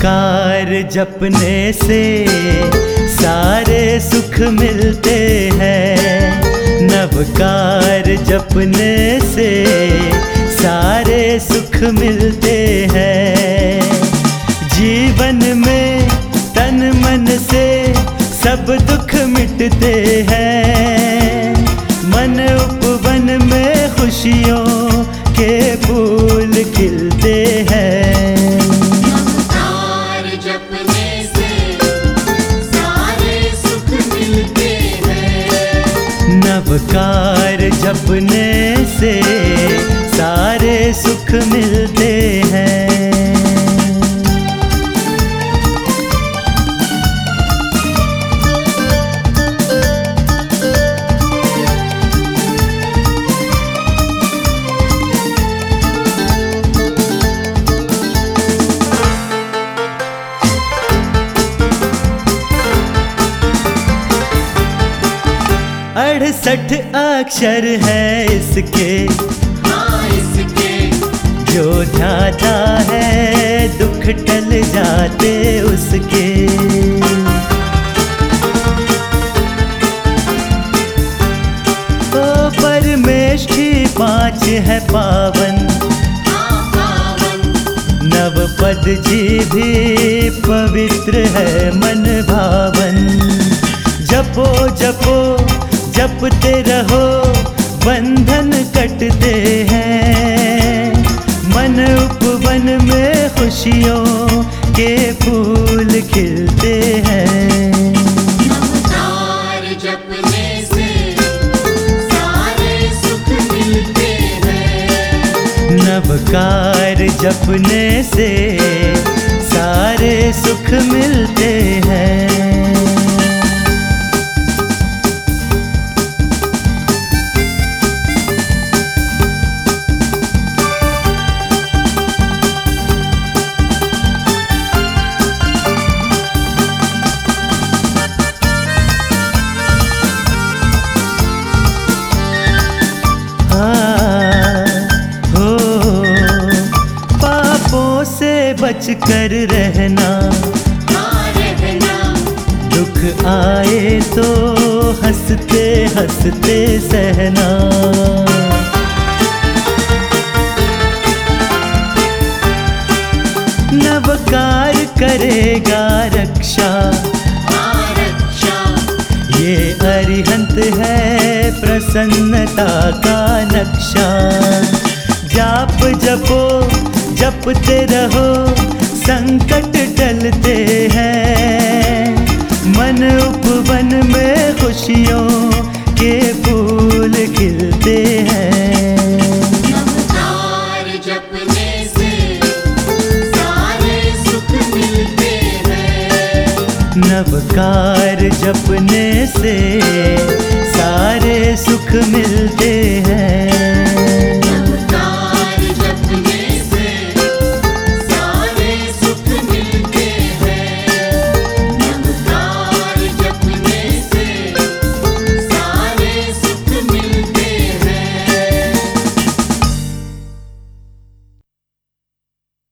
नवकार जपने से सारे सुख मिलते हैं। नवकार जपने से सारे सुख मिलते हैं। जीवन में तन मन से सब दुख मिटते हैं। मन उपवन में खुशियों के फूल खिलते हैं। नवकार जपने से सारे सुख मिलते हैं। नवकार जपने से सारे सुख मिलते हैं। अड़सठ अक्षर है इसके, हाँ इसके, जो ध्याता है दुख टल जाते उसके। ओ परमेष्ठी पांच है पावन, हाँ पावन। नवपद जी भी पवित्र है मन भावन। जपो जपो जपते रहो बंधन कटते हैं। मन उपवन में खुशियों के फूल खिलते हैं। नवकार जपने से सारे सुख मिलते हैं। नवकार जपने से सारे सुख मिलते हैं। पापों से बच कर रहना, हाँ रहना। दुख आए तो हंसते हंसते सहना। नवकार करेगा रक्षा, हाँ रक्षा। ये अरिहंत है प्रसन्नता का नक्शा। जाप जपो जपते रहो संकट टलते हैं। मन उपवन में खुशियों के फूल खिलते हैं। नवकार जपने से सारे सुख मिलते हैं। नवकार जपने से सारे सुख मिलते हैं।